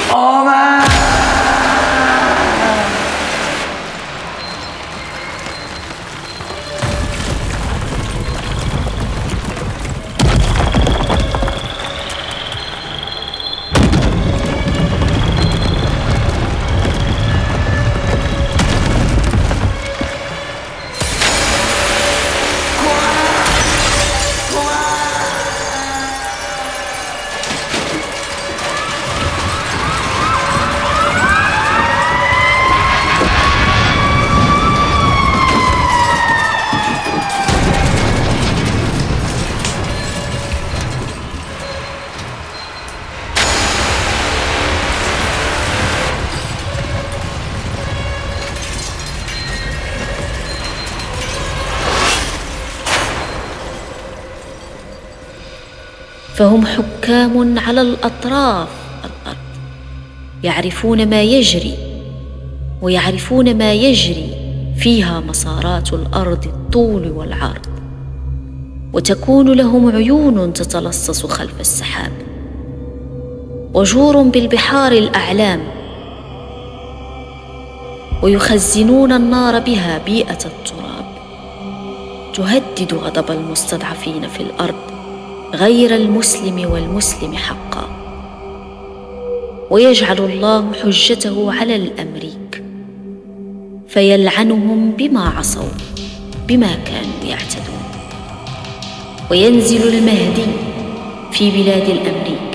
أمان. فهم حكام على الأطراف الأرض، يعرفون ما يجري، ويعرفون ما يجري فيها مسارات الأرض الطول والعرض، وتكون لهم عيون تتلصص خلف السحاب، وجور بالبحار الأعلام، ويخزنون النار بها بيئة التراب تهدد غضب المستضعفين في الأرض غير المسلم والمسلم حقا. ويجعل الله حجته على الأمريك فيلعنهم بما عصوا، بما كانوا يعتدون. وينزل المهدي في بلاد الأمريك